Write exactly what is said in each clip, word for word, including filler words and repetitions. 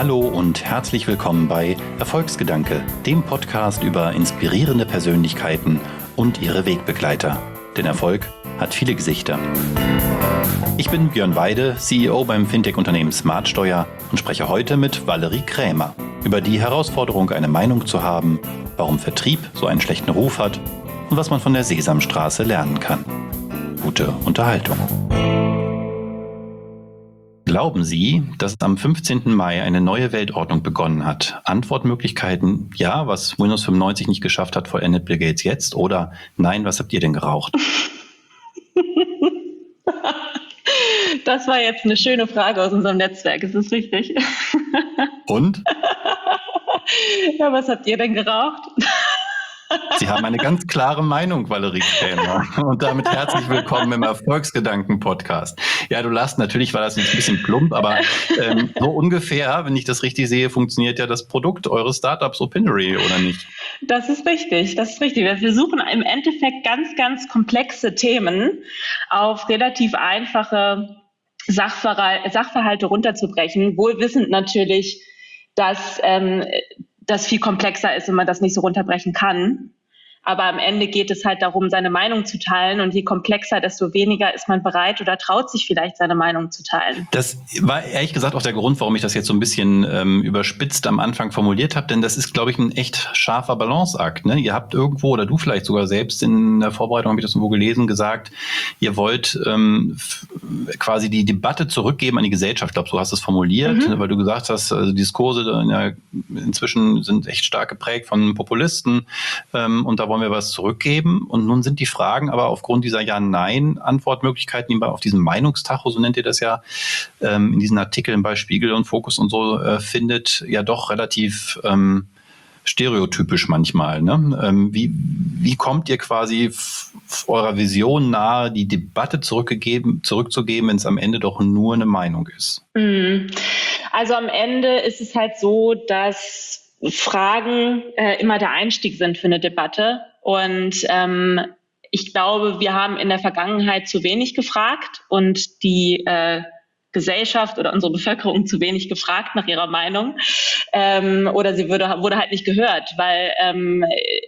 Hallo und herzlich willkommen bei Erfolgsgedanke, dem Podcast über inspirierende Persönlichkeiten und ihre Wegbegleiter. Denn Erfolg hat viele Gesichter. Ich bin Björn Weide, C E O beim Fintech-Unternehmen Smartsteuer und spreche heute mit Valerie Krämer über die Herausforderung, eine Meinung zu haben, warum Vertrieb so einen schlechten Ruf hat und was man von der Sesamstraße lernen kann. Gute Unterhaltung. Glauben Sie, dass am fünfzehnten Mai eine neue Weltordnung begonnen hat? Antwortmöglichkeiten: Ja, was Windows fünfundneunzig nicht geschafft hat, vollendet Bill Gates jetzt. Oder nein, was habt ihr denn geraucht? Das war jetzt eine schöne Frage aus unserem Netzwerk, ist das richtig? Und? Ja, was habt ihr denn geraucht? Sie haben eine ganz klare Meinung, Valerie Krämer. Und damit herzlich willkommen im Erfolgsgedanken-Podcast. Ja, du lachst, natürlich war das jetzt ein bisschen plump, aber ähm, so ungefähr, wenn ich das richtig sehe, funktioniert ja das Produkt eures Startups Opinory, oder nicht? Das ist richtig, das ist richtig. Wir versuchen im Endeffekt ganz, ganz komplexe Themen auf relativ einfache Sachverhal- Sachverhalte runterzubrechen, wohl wissend natürlich, dass ähm, das viel komplexer ist und man das nicht so runterbrechen kann. Aber am Ende geht es halt darum, seine Meinung zu teilen. Und je komplexer, desto weniger ist man bereit oder traut sich vielleicht, seine Meinung zu teilen. Das war ehrlich gesagt auch der Grund, warum ich das jetzt so ein bisschen ähm, überspitzt am Anfang formuliert habe. Denn das ist, glaube ich, ein echt scharfer Balanceakt. Ne? Ihr habt irgendwo, oder du vielleicht sogar selbst in der Vorbereitung, habe ich das irgendwo gelesen, gesagt, ihr wollt ähm, f- quasi die Debatte zurückgeben an die Gesellschaft. Ich glaube, so hast du es formuliert, mhm. weil du gesagt hast, also Diskurse ja, inzwischen sind echt stark geprägt von Populisten. Ähm, und da wollen wir was zurückgeben. Und nun sind die Fragen aber aufgrund dieser Ja-Nein-Antwortmöglichkeiten, die man auf diesem Meinungstacho, so nennt ihr das ja, ähm, in diesen Artikeln bei Spiegel und Fokus und so äh, findet, ja doch relativ ähm, stereotypisch manchmal. Ne? Ähm, wie, wie kommt ihr quasi f- eurer Vision nahe, die Debatte zurückgegeben, zurückzugeben, wenn es am Ende doch nur eine Meinung ist? Also am Ende ist es halt so, dass Fragen äh, immer der Einstieg sind für eine Debatte. Und ähm, ich glaube, wir haben in der Vergangenheit zu wenig gefragt und die äh, Gesellschaft oder unsere Bevölkerung zu wenig gefragt nach ihrer Meinung. Ähm, oder sie wurde, wurde halt nicht gehört, weil ähm,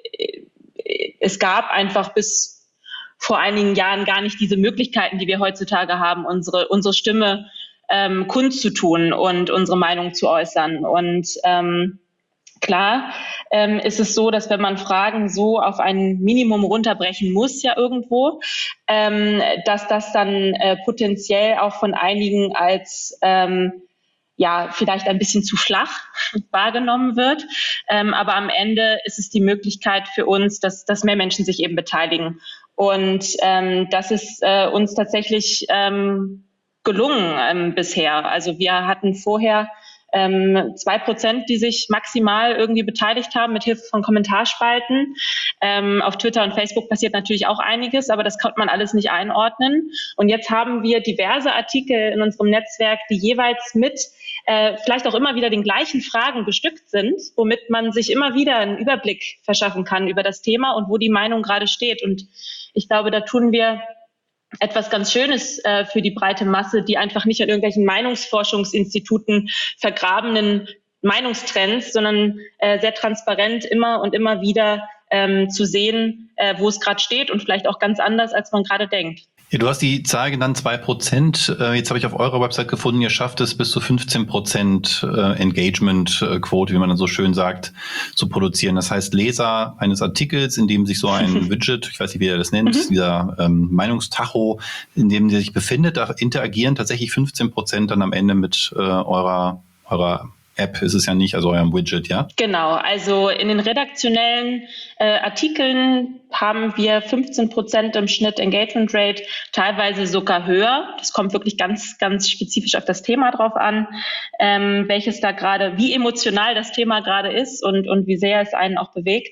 es gab einfach bis vor einigen Jahren gar nicht diese Möglichkeiten, die wir heutzutage haben, unsere, unsere Stimme ähm, kundzutun und unsere Meinung zu äußern. Und ähm, Klar ähm, ist es so, dass wenn man Fragen so auf ein Minimum runterbrechen muss, ja irgendwo, ähm, dass das dann äh, potenziell auch von einigen als ähm, ja vielleicht ein bisschen zu flach wahrgenommen wird. Ähm, aber am Ende ist es die Möglichkeit für uns, dass, dass mehr Menschen sich eben beteiligen. Und ähm, das ist äh, uns tatsächlich ähm, gelungen ähm, bisher. Also wir hatten vorher Ähm, zwei Prozent, die sich maximal irgendwie beteiligt haben mit Hilfe von Kommentarspalten. Ähm, auf Twitter und Facebook passiert natürlich auch einiges, aber das konnte man alles nicht einordnen. Und jetzt haben wir diverse Artikel in unserem Netzwerk, die jeweils mit äh, vielleicht auch immer wieder den gleichen Fragen bestückt sind, womit man sich immer wieder einen Überblick verschaffen kann über das Thema und wo die Meinung gerade steht. Und ich glaube, da tun wir etwas ganz Schönes äh, für die breite Masse, die einfach nicht an irgendwelchen Meinungsforschungsinstituten vergrabenen Meinungstrends, sondern äh, sehr transparent immer und immer wieder ähm, zu sehen, äh, wo es gerade steht und vielleicht auch ganz anders, als man gerade denkt. Ja, du hast die Zahl genannt, zwei Prozent. Jetzt habe ich auf eurer Website gefunden, ihr schafft es bis zu fünfzehn Prozent Engagement-Quote, wie man dann so schön sagt, zu produzieren. Das heißt, Leser eines Artikels, in dem sich so ein Widget, ich weiß nicht, wie ihr das nennt, mhm. dieser ähm, Meinungstacho, in dem der sich befindet, da interagieren tatsächlich fünfzehn Prozent dann am Ende mit äh, eurer, eurer App ist es ja nicht, also eurem Widget, ja? Genau, also in den redaktionellen äh, Artikeln haben wir fünfzehn Prozent im Schnitt Engagement Rate, teilweise sogar höher. Das kommt wirklich ganz, ganz spezifisch auf das Thema drauf an, ähm, welches da gerade, wie emotional das Thema gerade ist und, und wie sehr es einen auch bewegt.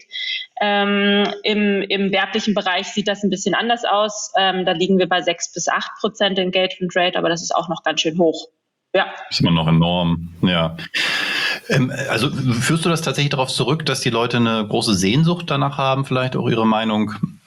Ähm, im, Im werblichen Bereich sieht das ein bisschen anders aus. Ähm, da liegen wir bei sechs bis acht Prozent Engagement Rate, aber das ist auch noch ganz schön hoch. Ja. Ist immer noch enorm, ja. Ähm, also führst du das tatsächlich darauf zurück, dass die Leute eine große Sehnsucht danach haben, vielleicht auch ihre Meinung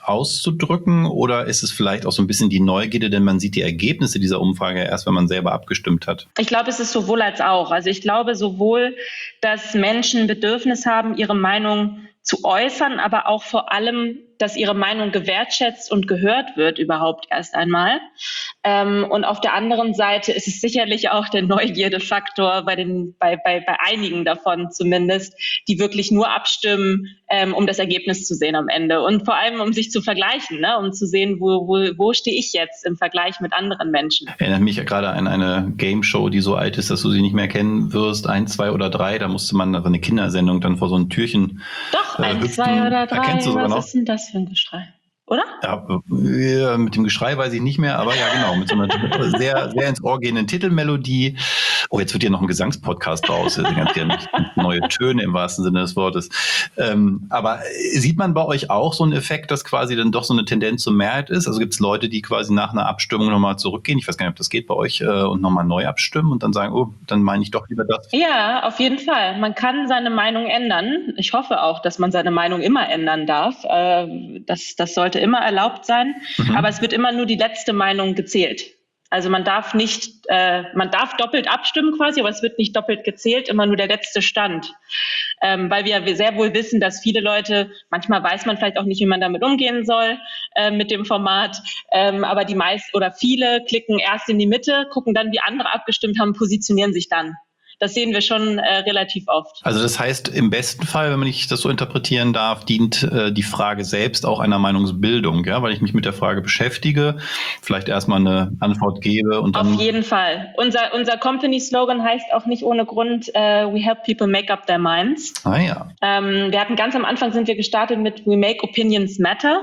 auszudrücken, oder ist es vielleicht auch so ein bisschen die Neugierde, denn man sieht die Ergebnisse dieser Umfrage erst, wenn man selber abgestimmt hat? Ich glaube, es ist sowohl als auch. Also ich glaube sowohl, dass Menschen Bedürfnis haben, ihre Meinung zu äußern, aber auch vor allem, dass ihre Meinung gewertschätzt und gehört wird überhaupt erst einmal. Ähm, und auf der anderen Seite ist es sicherlich auch der Neugierdefaktor bei den, bei, bei, bei einigen davon zumindest, die wirklich nur abstimmen, ähm, um das Ergebnis zu sehen am Ende und vor allem, um sich zu vergleichen, ne? Um zu sehen, wo, wo, wo stehe ich jetzt im Vergleich mit anderen Menschen. Erinnert mich ja gerade an eine Game-Show, die so alt ist, dass du sie nicht mehr kennen wirst, ein, zwei oder drei, da musste man, also eine Kindersendung, dann vor so ein Türchen Doch, äh, ein, hüpfen. zwei oder drei, Erkennst du sogar was noch? ist denn das für ein Geschrei? Oder? Ja, äh, mit dem Geschrei weiß ich nicht mehr, aber ja genau, mit so einer sehr, sehr ins Ohr gehenden Titelmelodie. Oh, jetzt wird hier noch ein Gesangspodcast draus, ganz neue Töne im wahrsten Sinne des Wortes. Ähm, aber sieht man bei euch auch so einen Effekt, dass quasi dann doch so eine Tendenz zur Mehrheit ist? Also gibt es Leute, die quasi nach einer Abstimmung nochmal zurückgehen, ich weiß gar nicht, ob das geht bei euch, äh, und nochmal neu abstimmen und dann sagen, oh, dann meine ich doch lieber das? Ja, auf jeden Fall. Man kann seine Meinung ändern. Ich hoffe auch, dass man seine Meinung immer ändern darf. Äh, das, das sollte immer erlaubt sein. Mhm. Aber es wird immer nur die letzte Meinung gezählt. Also man darf nicht, äh, man darf doppelt abstimmen quasi, aber es wird nicht doppelt gezählt, immer nur der letzte Stand. Ähm, weil wir, wir sehr wohl wissen, dass viele Leute, manchmal weiß man vielleicht auch nicht, wie man damit umgehen soll, äh, mit dem Format, ähm, aber die meisten oder viele klicken erst in die Mitte, gucken dann, wie andere abgestimmt haben, positionieren sich dann. Das sehen wir schon äh, relativ oft. Also das heißt, im besten Fall, wenn man ich das so interpretieren darf, dient äh, die Frage selbst auch einer Meinungsbildung, ja, weil ich mich mit der Frage beschäftige, vielleicht erstmal eine Antwort gebe und dann... Auf jeden Fall. Unser, unser Company-Slogan heißt auch nicht ohne Grund, uh, we help people make up their minds. Ah ja. Ähm, wir hatten ganz am Anfang sind wir gestartet mit We make opinions matter.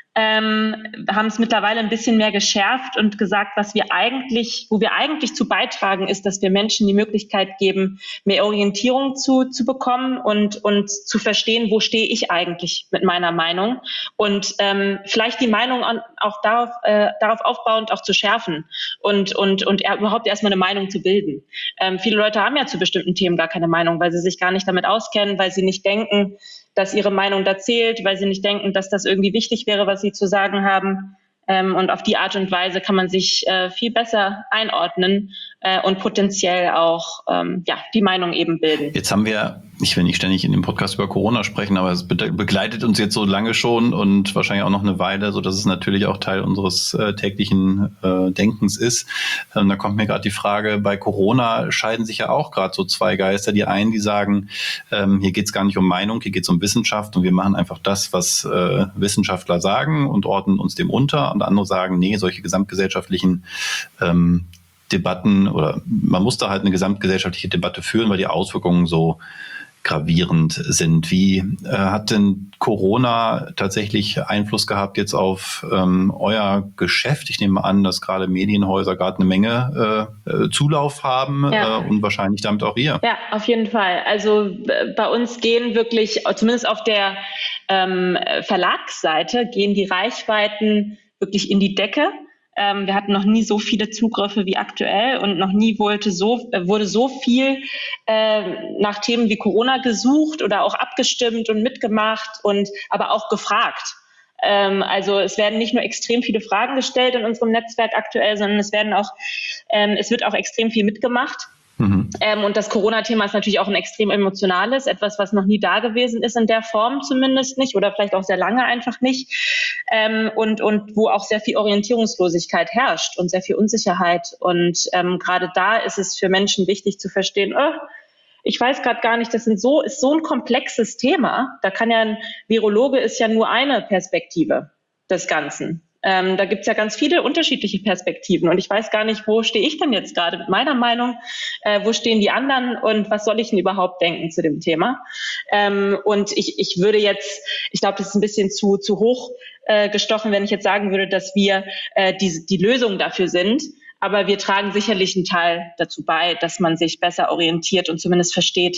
Ähm, haben es mittlerweile ein bisschen mehr geschärft und gesagt, was wir eigentlich, wo wir eigentlich zu beitragen, ist, dass wir Menschen die Möglichkeit geben, mehr Orientierung zu, zu bekommen und, und zu verstehen, wo stehe ich eigentlich mit meiner Meinung und ähm, vielleicht die Meinung an, auch darauf, äh, darauf aufbauend auch zu schärfen und, und, und er, überhaupt erstmal eine Meinung zu bilden. Ähm, viele Leute haben ja zu bestimmten Themen gar keine Meinung, weil sie sich gar nicht damit auskennen, weil sie nicht denken, dass ihre Meinung da zählt, weil sie nicht denken, dass das irgendwie wichtig wäre, was sie zu sagen haben. Ähm, und auf die Art und Weise kann man sich äh, viel besser einordnen äh, und potenziell auch ähm, ja, die Meinung eben bilden. Jetzt haben wir, ich will nicht ständig in dem Podcast über Corona sprechen, aber es begleitet uns jetzt so lange schon und wahrscheinlich auch noch eine Weile, so dass es natürlich auch Teil unseres äh, täglichen äh, Denkens ist. Ähm, da kommt mir gerade die Frage, bei Corona scheiden sich ja auch gerade so zwei Geister. Die einen, die sagen, ähm, hier geht es gar nicht um Meinung, hier geht es um Wissenschaft und wir machen einfach das, was äh, Wissenschaftler sagen und ordnen uns dem unter. Und andere sagen, nee, solche gesamtgesellschaftlichen ähm, Debatten oder man muss da halt eine gesamtgesellschaftliche Debatte führen, weil die Auswirkungen so gravierend sind. Wie äh, hat denn Corona tatsächlich Einfluss gehabt jetzt auf ähm, euer Geschäft? Ich nehme an, dass gerade Medienhäuser gerade eine Menge äh, Zulauf haben ja. äh, und wahrscheinlich damit auch ihr. Ja, auf jeden Fall. Also äh, bei uns gehen wirklich, zumindest auf der ähm, Verlagsseite, gehen die Reichweiten wirklich in die Decke. Ähm, wir hatten noch nie so viele Zugriffe wie aktuell und noch nie wollte so, äh, wurde so viel äh, nach Themen wie Corona gesucht oder auch abgestimmt und mitgemacht und aber auch gefragt. Ähm, also es werden nicht nur extrem viele Fragen gestellt in unserem Netzwerk aktuell, sondern es werden auch, ähm, es wird auch extrem viel mitgemacht. Mhm. Ähm, und das Corona-Thema ist natürlich auch ein extrem emotionales, etwas, was noch nie da gewesen ist in der Form zumindest nicht oder vielleicht auch sehr lange einfach nicht. Ähm, und, und wo auch sehr viel Orientierungslosigkeit herrscht und sehr viel Unsicherheit. Und ähm, gerade da ist es für Menschen wichtig zu verstehen, oh, ich weiß gerade gar nicht, das sind so, ist so ein komplexes Thema. Da kann ja ein Virologe ist ja nur eine Perspektive des Ganzen. Ähm, da gibt's ja ganz viele unterschiedliche Perspektiven und ich weiß gar nicht, wo stehe ich denn jetzt gerade mit meiner Meinung, äh, wo stehen die anderen und was soll ich denn überhaupt denken zu dem Thema? Ähm, und ich, ich würde jetzt, ich glaube, das ist ein bisschen zu, zu hoch äh, gestochen, wenn ich jetzt sagen würde, dass wir äh, die, die Lösung dafür sind. Aber wir tragen sicherlich einen Teil dazu bei, dass man sich besser orientiert und zumindest versteht,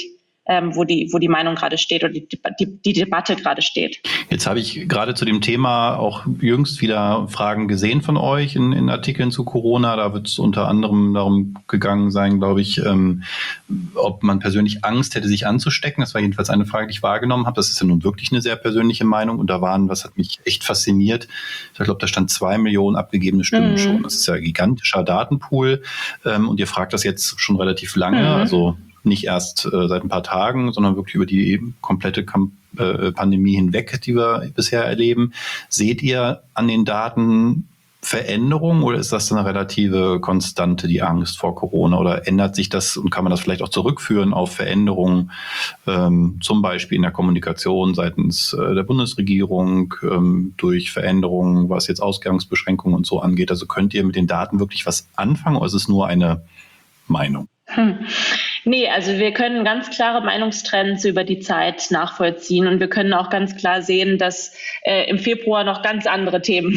ähm, wo die, wo die Meinung gerade steht oder die, die, die Debatte gerade steht. Jetzt habe ich gerade zu dem Thema auch jüngst wieder Fragen gesehen von euch in, in Artikeln zu Corona. Da wird es unter anderem darum gegangen sein, glaube ich, ähm, ob man persönlich Angst hätte, sich anzustecken. Das war jedenfalls eine Frage, die ich wahrgenommen habe. Das ist ja nun wirklich eine sehr persönliche Meinung. Und da waren, was hat mich echt fasziniert, ich glaube, da stand zwei Millionen abgegebene Stimmen mhm. schon. Das ist ja ein gigantischer Datenpool. Ähm, und ihr fragt das jetzt schon relativ lange, mhm. also nicht erst äh, seit ein paar Tagen, sondern wirklich über die komplette Kamp- äh, Pandemie hinweg, die wir bisher erleben. Seht ihr an den Daten Veränderungen oder ist das eine relative Konstante, die Angst vor Corona? Oder ändert sich das und kann man das vielleicht auch zurückführen auf Veränderungen, ähm, zum Beispiel in der Kommunikation seitens äh, der Bundesregierung, ähm, durch Veränderungen, was jetzt Ausgangsbeschränkungen und so angeht? Also könnt ihr mit den Daten wirklich was anfangen oder ist es nur eine Meinung? Hm. Nee, also wir können ganz klare Meinungstrends über die Zeit nachvollziehen und wir können auch ganz klar sehen, dass äh, im Februar noch ganz andere Themen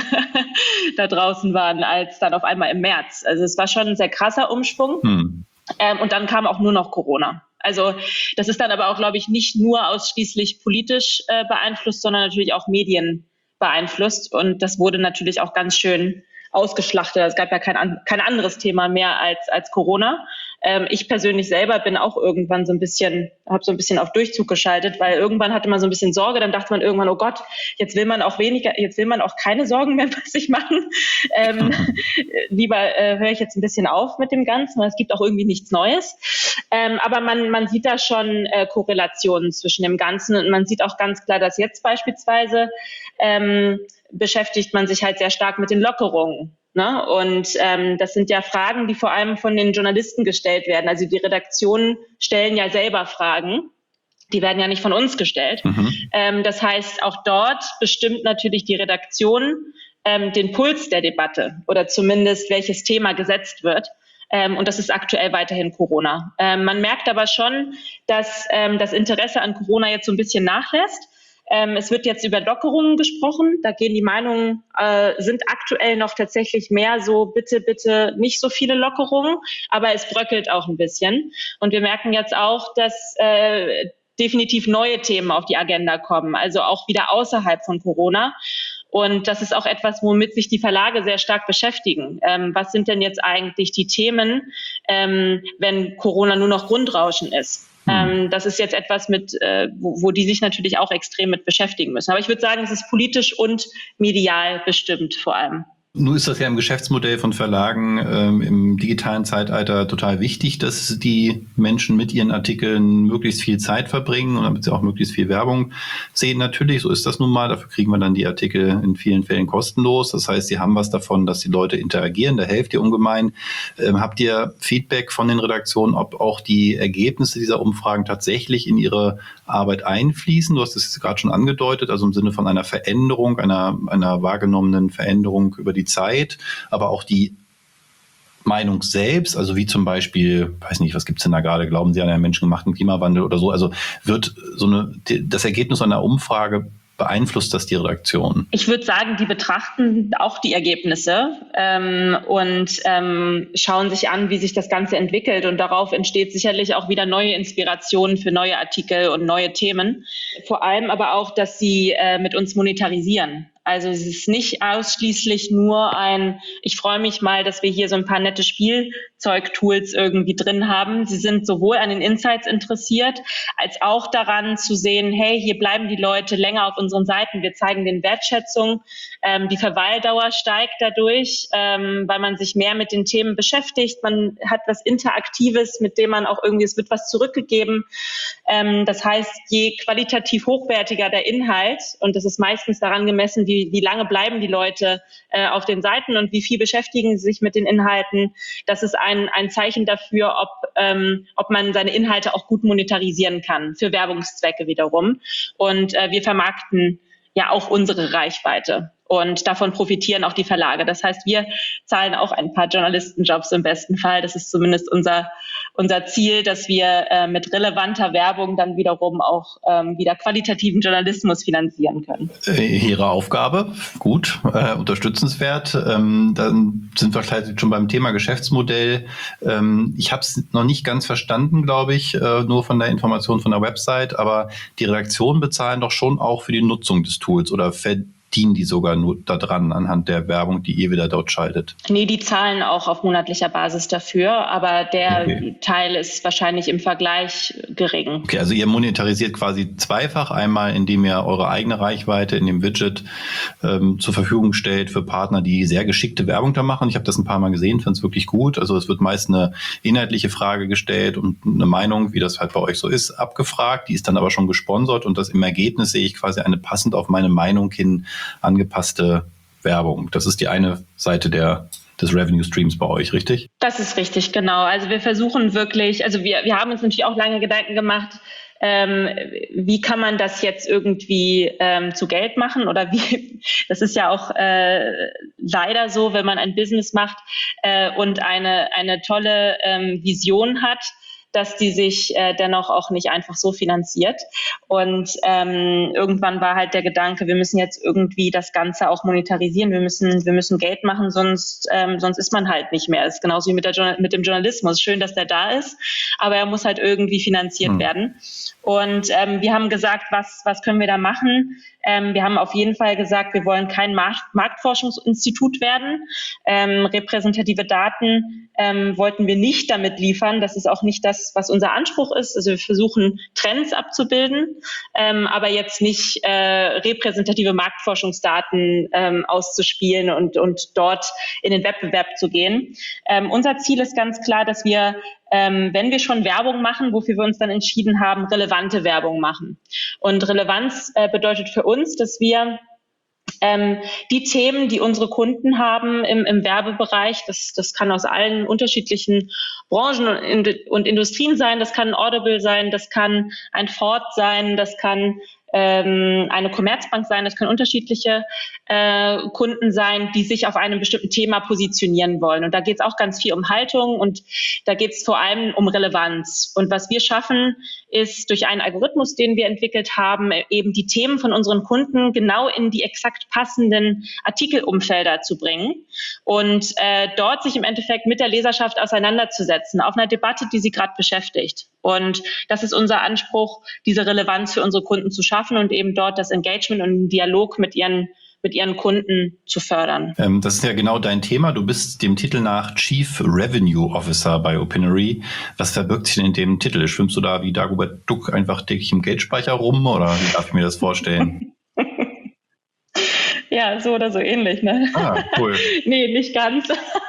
da draußen waren als dann auf einmal im März. Also es war schon ein sehr krasser Umschwung hm. ähm, und dann kam auch nur noch Corona. Also das ist dann aber auch, glaube ich, nicht nur ausschließlich politisch äh, beeinflusst, sondern natürlich auch Medien beeinflusst und das wurde natürlich auch ganz schön ausgeschlachtet. Es gab ja kein, kein anderes Thema mehr als, als Corona. Ähm, ich persönlich selber bin auch irgendwann so ein bisschen, habe so ein bisschen auf Durchzug geschaltet, weil irgendwann hatte man so ein bisschen Sorge, dann dachte man irgendwann, oh Gott, jetzt will man auch weniger, jetzt will man auch keine Sorgen mehr bei sich machen. Ähm, lieber äh, höre ich jetzt ein bisschen auf mit dem Ganzen, weil es gibt auch irgendwie nichts Neues. Ähm, aber man, man sieht da schon äh, Korrelationen zwischen dem Ganzen und man sieht auch ganz klar, dass jetzt beispielsweise ähm, beschäftigt man sich halt sehr stark mit den Lockerungen. Ne? Und ähm, das sind ja Fragen, die vor allem von den Journalisten gestellt werden. Also die Redaktionen stellen ja selber Fragen. Die werden ja nicht von uns gestellt. Mhm. Ähm, das heißt, auch dort bestimmt natürlich die Redaktion ähm, den Puls der Debatte oder zumindest welches Thema gesetzt wird. Ähm, und das ist aktuell weiterhin Corona. Ähm, man merkt aber schon, dass ähm, das Interesse an Corona jetzt so ein bisschen nachlässt. Ähm, es wird jetzt über Lockerungen gesprochen. Da gehen die Meinungen, äh, sind aktuell noch tatsächlich mehr so, bitte, bitte nicht so viele Lockerungen. Aber es bröckelt auch ein bisschen. Und wir merken jetzt auch, dass äh, definitiv neue Themen auf die Agenda kommen. Also auch wieder außerhalb von Corona. Und das ist auch etwas, womit sich die Verlage sehr stark beschäftigen. Ähm, was sind denn jetzt eigentlich die Themen, ähm, wenn Corona nur noch Grundrauschen ist? Ähm, das ist jetzt etwas, mit, äh, wo, wo die sich natürlich auch extrem mit beschäftigen müssen. Aber ich würde sagen, es ist politisch und medial bestimmt vor allem. Nun ist das ja im Geschäftsmodell von Verlagen ähm, im digitalen Zeitalter total wichtig, dass die Menschen mit ihren Artikeln möglichst viel Zeit verbringen und damit sie auch möglichst viel Werbung sehen. Natürlich, so ist das nun mal. Dafür kriegen wir dann die Artikel in vielen Fällen kostenlos. Das heißt, sie haben was davon, dass die Leute interagieren. Da helft ihr ungemein. Ähm, habt ihr Feedback von den Redaktionen, ob auch die Ergebnisse dieser Umfragen tatsächlich in ihre Arbeit einfließen? Du hast es gerade schon angedeutet, also im Sinne von einer Veränderung, einer, einer wahrgenommenen Veränderung über die Zeit, aber auch die Meinung selbst, also wie zum Beispiel, weiß nicht, was gibt's denn da gerade, glauben Sie an einen menschengemachten Klimawandel oder so, also wird so eine, das Ergebnis einer Umfrage, beeinflusst das die Redaktion? Ich würde sagen, die betrachten auch die Ergebnisse ähm, und ähm, schauen sich an, wie sich das Ganze entwickelt und darauf entsteht sicherlich auch wieder neue Inspirationen für neue Artikel und neue Themen. Vor allem aber auch, dass sie äh, mit uns monetarisieren. Also es ist nicht ausschließlich nur ein, ich freue mich mal, dass wir hier so ein paar nette Spielzeug-Tools irgendwie drin haben. Sie sind sowohl an den Insights interessiert, als auch daran zu sehen, hey, hier bleiben die Leute länger auf unseren Seiten. Wir zeigen den Wertschätzung. Ähm, die Verweildauer steigt dadurch, ähm, weil man sich mehr mit den Themen beschäftigt. Man hat was Interaktives, mit dem man auch irgendwie, es wird was zurückgegeben. Ähm, das heißt, je qualitativ hochwertiger der Inhalt, und das ist meistens daran gemessen, wie, wie lange bleiben die Leute äh, auf den Seiten und wie viel beschäftigen sie sich mit den Inhalten, das ist ein, ein Zeichen dafür, ob, ähm, ob man seine Inhalte auch gut monetarisieren kann, für Werbungszwecke wiederum. Und äh, wir vermarkten ja auch unsere Reichweite. Und davon profitieren auch die Verlage. Das heißt, wir zahlen auch ein paar Journalistenjobs im besten Fall. Das ist zumindest unser, unser Ziel, dass wir äh, mit relevanter Werbung dann wiederum auch ähm, wieder qualitativen Journalismus finanzieren können. Ihre Aufgabe, gut, äh, unterstützenswert. Ähm, dann sind wir vielleicht schon beim Thema Geschäftsmodell. Ähm, ich habe es noch nicht ganz verstanden, glaube ich, äh, nur von der Information von der Website, aber die Redaktionen bezahlen doch schon auch für die Nutzung des Tools oder verdienen die sogar nur daran anhand der Werbung, die ihr wieder dort schaltet? Nee, die zahlen auch auf monatlicher Basis dafür, aber der Okay. Teil ist wahrscheinlich im Vergleich gering. Okay, also ihr monetarisiert quasi zweifach. Einmal, indem ihr eure eigene Reichweite in dem Widget ähm, zur Verfügung stellt für Partner, die sehr geschickte Werbung da machen. Ich habe das ein paar Mal gesehen, finde es wirklich gut. Also es wird meist eine inhaltliche Frage gestellt und eine Meinung, wie das halt bei euch so ist, abgefragt. Die ist dann aber schon gesponsert und das im Ergebnis sehe ich quasi eine passend auf meine Meinung hin angepasste Werbung. Das ist die eine Seite der des Revenue Streams bei euch, richtig? Das ist richtig, genau. Also wir versuchen wirklich, also wir, wir haben uns natürlich auch lange Gedanken gemacht, ähm, wie kann man das jetzt irgendwie ähm, zu Geld machen oder wie, das ist ja auch äh, leider so, wenn man ein Business macht äh, und eine, eine tolle ähm, Vision hat, dass die sich äh, dennoch auch nicht einfach so finanziert. Und ähm, irgendwann war halt der Gedanke, wir müssen jetzt irgendwie das Ganze auch monetarisieren, wir müssen, wir müssen Geld machen, sonst, ähm, sonst ist man halt nicht mehr. Das ist genauso wie mit, der, mit dem Journalismus. Schön, dass der da ist, aber er muss halt irgendwie finanziert mhm. werden. Und ähm, wir haben gesagt, was, was können wir da machen? Ähm, wir haben auf jeden Fall gesagt, wir wollen kein Markt, Marktforschungsinstitut werden. Ähm, repräsentative Daten ähm, wollten wir nicht damit liefern. Das ist auch nicht das, was unser Anspruch ist. Also wir versuchen, Trends abzubilden, ähm, aber jetzt nicht äh, repräsentative Marktforschungsdaten ähm, auszuspielen und, und dort in den Wettbewerb zu gehen. Ähm, unser Ziel ist ganz klar, dass wir Ähm, wenn wir schon Werbung machen, wofür wir uns dann entschieden haben, relevante Werbung machen. Und Relevanz äh, bedeutet für uns, dass wir ähm, die Themen, die unsere Kunden haben im, im Werbebereich, das, das kann aus allen unterschiedlichen Branchen und, und Industrien sein, das kann ein Audible sein, das kann ein Ford sein, das kann ähm, eine Commerzbank sein, das können unterschiedliche äh, Kunden sein, die sich auf einem bestimmten Thema positionieren wollen. Und da geht es auch ganz viel um Haltung und da geht es vor allem um Relevanz. Und was wir schaffen, ist durch einen Algorithmus, den wir entwickelt haben, eben die Themen von unseren Kunden genau in die exakt passenden Artikelumfelder zu bringen und äh, dort sich im Endeffekt mit der Leserschaft auseinanderzusetzen, auf einer Debatte, die sie gerade beschäftigt. Und das ist unser Anspruch, diese Relevanz für unsere Kunden zu schaffen und eben dort das Engagement und den Dialog mit ihren mit ihren Kunden zu fördern. Ähm, das ist ja genau dein Thema. Du bist dem Titel nach Chief Revenue Officer bei Opinory. Was verbirgt sich denn in dem Titel? Schwimmst du da wie Dagobert Duck einfach täglich im Geldspeicher rum oder wie darf ich mir das vorstellen? Ja, so oder so ähnlich, ne? Ah, cool. Nee, nicht ganz.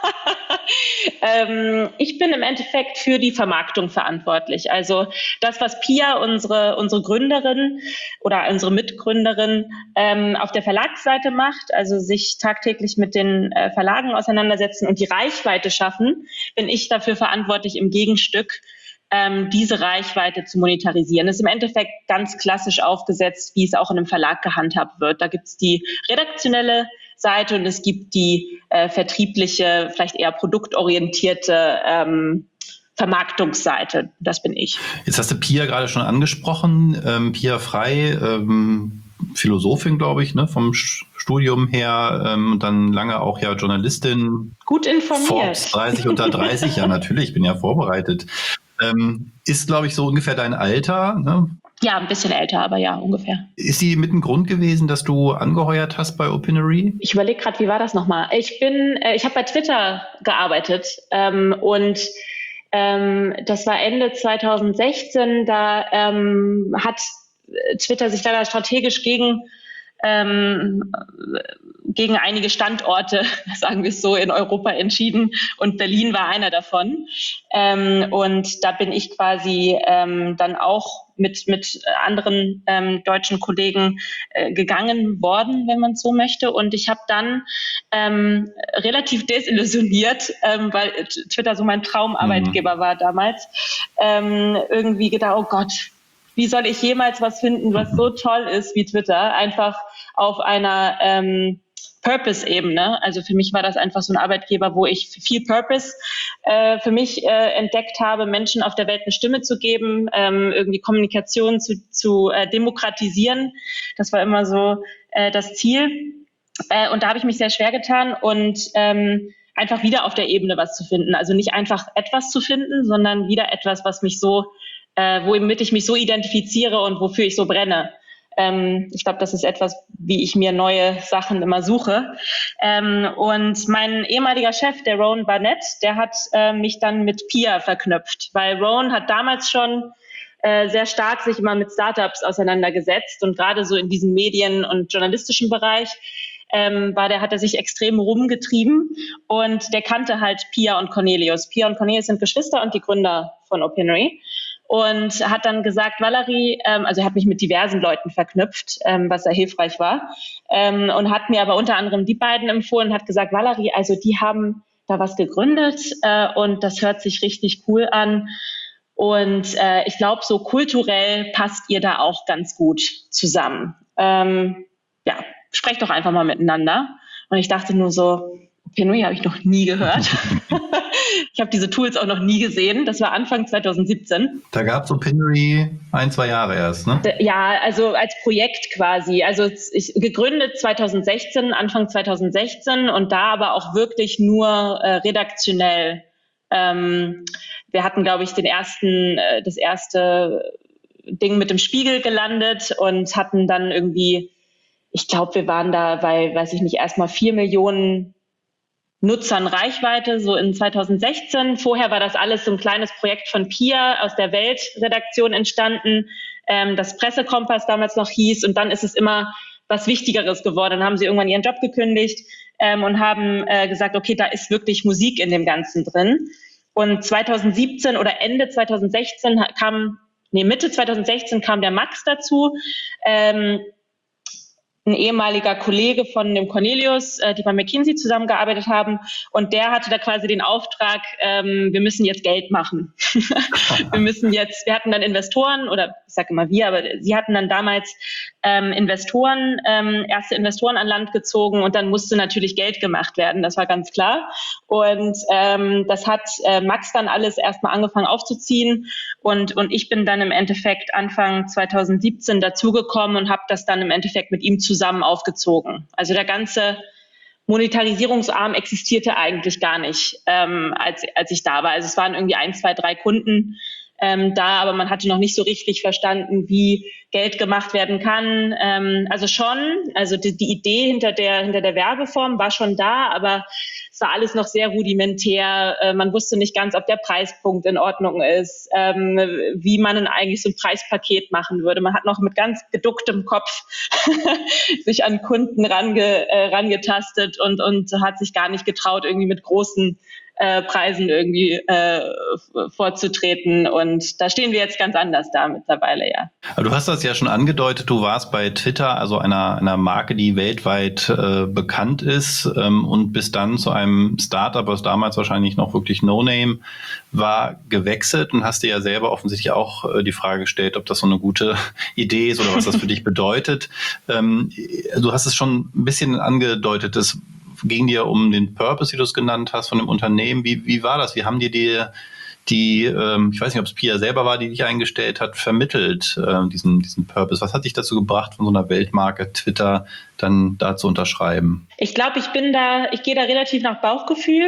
ähm, ich bin im Endeffekt für die Vermarktung verantwortlich. Also das, was Pia, unsere, unsere Gründerin oder unsere Mitgründerin, ähm, auf der Verlagsseite macht, also sich tagtäglich mit den äh, Verlagen auseinandersetzen und die Reichweite schaffen, bin ich dafür verantwortlich, im Gegenstück ähm, diese Reichweite zu monetarisieren. Das ist im Endeffekt ganz klassisch aufgesetzt, wie es auch in einem Verlag gehandhabt wird. Da gibt es die redaktionelle Seite und es gibt die äh, vertriebliche, vielleicht eher produktorientierte ähm, Vermarktungsseite. Das bin ich. Jetzt hast du Pia gerade schon angesprochen. Ähm, Pia Frey, ähm, Philosophin, glaube ich, ne, vom Studium her, ähm, dann lange auch ja Journalistin. Gut informiert. Forbes dreißig unter dreißig, ja natürlich, ich bin ja vorbereitet. Ähm, ist, glaube ich, so ungefähr dein Alter, ne? Ja, ein bisschen älter, aber ja, ungefähr. Ist sie mit ein Grund gewesen, dass du angeheuert hast bei Opinory? Ich überlege gerade, wie war das nochmal? Ich bin, äh, ich habe bei Twitter gearbeitet ähm, und ähm, das war Ende zwanzig sechzehn, da ähm, hat Twitter sich leider strategisch gegen ähm, gegen einige Standorte, sagen wir es so, in Europa entschieden und Berlin war einer davon. Ähm, und da bin ich quasi ähm, dann auch mit mit anderen ähm, deutschen Kollegen äh, gegangen worden, wenn man es so möchte. Und ich habe dann ähm, relativ desillusioniert, ähm, weil Twitter so mein Traumarbeitgeber mhm. war damals, ähm, irgendwie gedacht, oh Gott, wie soll ich jemals was finden, was so toll ist wie Twitter? Einfach auf einer ähm, Purpose-Ebene. Also für mich war das einfach so ein Arbeitgeber, wo ich viel Purpose äh, für mich äh, entdeckt habe, Menschen auf der Welt eine Stimme zu geben, ähm, irgendwie Kommunikation zu, zu äh, demokratisieren. Das war immer so äh, das Ziel. Äh, und da habe ich mich sehr schwer getan und ähm, einfach wieder auf der Ebene was zu finden. Also nicht einfach etwas zu finden, sondern wieder etwas, was mich so, äh, womit ich mich so identifiziere und wofür ich so brenne. Ähm, ich glaube, das ist etwas, wie ich mir neue Sachen immer suche. Ähm, und mein ehemaliger Chef, der Rowan Barnett, der hat äh, mich dann mit Pia verknüpft, weil Rowan hat damals schon äh, sehr stark sich immer mit Startups auseinandergesetzt und gerade so in diesem Medien- und journalistischen Bereich ähm, war der, hat er sich extrem rumgetrieben und der kannte halt Pia und Cornelius. Pia und Cornelius sind Geschwister und die Gründer von Opinory. Und hat dann gesagt, Valerie, ähm, also er hat mich mit diversen Leuten verknüpft, ähm, was sehr hilfreich war, ähm, und hat mir aber unter anderem die beiden empfohlen und hat gesagt, Valerie, also die haben da was gegründet äh, und das hört sich richtig cool an. Und äh, ich glaube, so kulturell passt ihr da auch ganz gut zusammen. Ähm, ja, sprecht doch einfach mal miteinander. Und ich dachte nur so, Opinory habe ich noch nie gehört. Ich habe diese Tools auch noch nie gesehen. Das war Anfang zwanzig siebzehn. Da gab es Opinory ein, zwei Jahre erst, ne? Ja, also als Projekt quasi. Also ich gegründet zwanzig sechzehn, Anfang zwanzig sechzehn und da aber auch wirklich nur äh, redaktionell. Ähm, wir hatten, glaube ich, den ersten, äh, das erste Ding mit dem Spiegel gelandet und hatten dann irgendwie, ich glaube, wir waren da bei, weiß ich nicht, erstmal vier Millionen Nutzern Reichweite, so in zwanzig sechzehn. Vorher war das alles so ein kleines Projekt von Pia aus der Weltredaktion entstanden, ähm, das Pressekompass damals noch hieß. Und dann ist es immer was Wichtigeres geworden. Dann haben sie irgendwann ihren Job gekündigt ähm, und haben äh, gesagt, okay, da ist wirklich Musik in dem Ganzen drin. Und zwanzig siebzehn oder Ende zwanzig sechzehn kam, nee, Mitte zwanzig sechzehn kam der Max dazu, ähm, ein ehemaliger Kollege von dem Cornelius, äh, die bei McKinsey zusammengearbeitet haben. Und der hatte da quasi den Auftrag, ähm, wir müssen jetzt Geld machen. wir müssen jetzt, wir hatten dann Investoren, oder ich sage immer wir, aber sie hatten dann damals ähm, Investoren, ähm, erste Investoren an Land gezogen und dann musste natürlich Geld gemacht werden, das war ganz klar. Und ähm, das hat äh, Max dann alles erstmal angefangen aufzuziehen und, und ich bin dann im Endeffekt Anfang zwanzig siebzehn dazugekommen und habe das dann im Endeffekt mit ihm zusammen aufgezogen. Also der ganze Monetarisierungsarm existierte eigentlich gar nicht, ähm, als, als ich da war. Also es waren irgendwie ein, zwei, drei Kunden ähm, da, aber man hatte noch nicht so richtig verstanden, wie Geld gemacht werden kann. Ähm, also schon, also die, die Idee hinter der, hinter der Werbeform war schon da, aber es war alles noch sehr rudimentär. Äh, man wusste nicht ganz, ob der Preispunkt in Ordnung ist, ähm, wie man denn eigentlich so ein Preispaket machen würde. Man hat noch mit ganz geducktem Kopf sich an Kunden range, äh, rangetastet und, und hat sich gar nicht getraut, irgendwie mit großen äh, Preisen irgendwie äh, vorzutreten. Und da stehen wir jetzt ganz anders da mittlerweile, ja. Du hast das ja schon angedeutet, du warst bei Twitter, also einer, einer Marke, die weltweit äh, bekannt ist, ähm, und bist dann zu einem Startup, was damals wahrscheinlich noch wirklich No-Name war, gewechselt und hast dir ja selber offensichtlich auch äh, die Frage gestellt, ob das so eine gute Idee ist oder was das für dich bedeutet. Ähm, du hast es schon ein bisschen angedeutet, es ging dir um den Purpose, wie du es genannt hast, von dem Unternehmen. Wie, wie war das? Wie haben dir die, die ähm, ich weiß nicht, ob es Pia selber war, die dich eingestellt hat, vermittelt, äh, diesen, diesen Purpose? Was hat dich dazu gebracht, von so einer Weltmarke Twitter dann da zu unterschreiben? Ich glaube, ich bin da, ich gehe da relativ nach Bauchgefühl.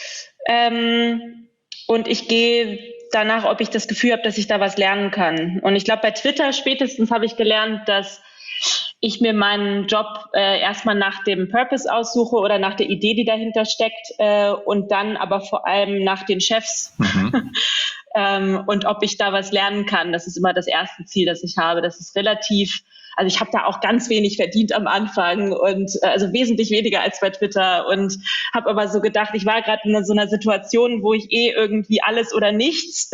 Ähm, und ich gehe danach, ob ich das Gefühl habe, dass ich da was lernen kann. Und ich glaube, bei Twitter spätestens habe ich gelernt, dass ich mir meinen Job äh, erstmal nach dem Purpose aussuche oder nach der Idee, die dahinter steckt, äh, und dann aber vor allem nach den Chefs. Mhm. ähm, und ob ich da was lernen kann. Das ist immer das erste Ziel, das ich habe. Das ist relativ, also ich habe da auch ganz wenig verdient am Anfang und äh, also wesentlich weniger als bei Twitter und habe aber so gedacht, ich war gerade in so einer Situation, wo ich eh irgendwie alles oder nichts